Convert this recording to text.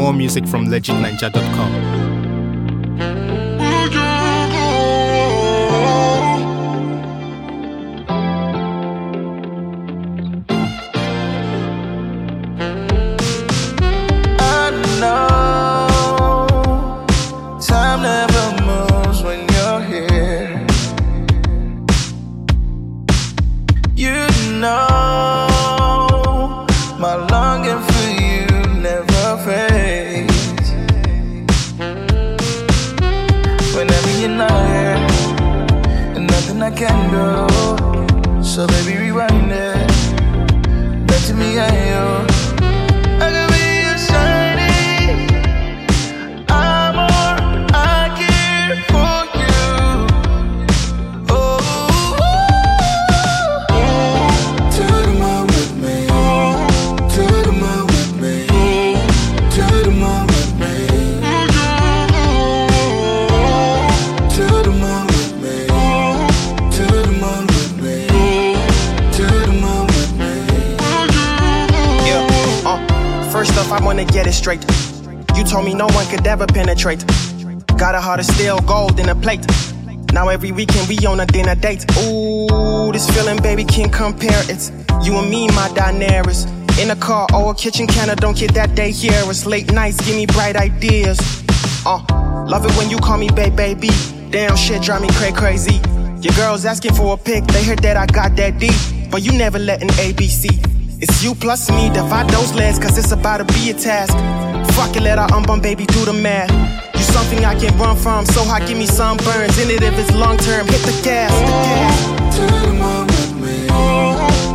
More music from legitninja.com. My longing for you never fades. Whenever you're not here, and nothing I can do. So baby, rewind it back to me and you. I could be your shining armor. I care for you. Oh, to the moon with me. To the moon with me. To the moon with me. To the moon with me. To the moon with me. To the moon with me. Yeah, first off, I wanna get it straight. You told me no one could ever penetrate. Got a heart of steel, gold in a plate. Now every weekend we on a dinner date. Ooh, this feeling, baby, can't compare. It's you and me, my Daenerys. In a car or a kitchen counter, don't get that day here. It's late nights, give me bright ideas. Love it when you call me baby. Damn shit, drive me crazy. Your girls asking for a pic, they heard that I got that D. But you never letting ABC. It's you plus me, divide those legs, cause it's about to be a task. Fuck it, let our unborn baby do the math. You something I can run from, so hot, give me sunburns. In it if it's long term, hit the gas. To the moon with me.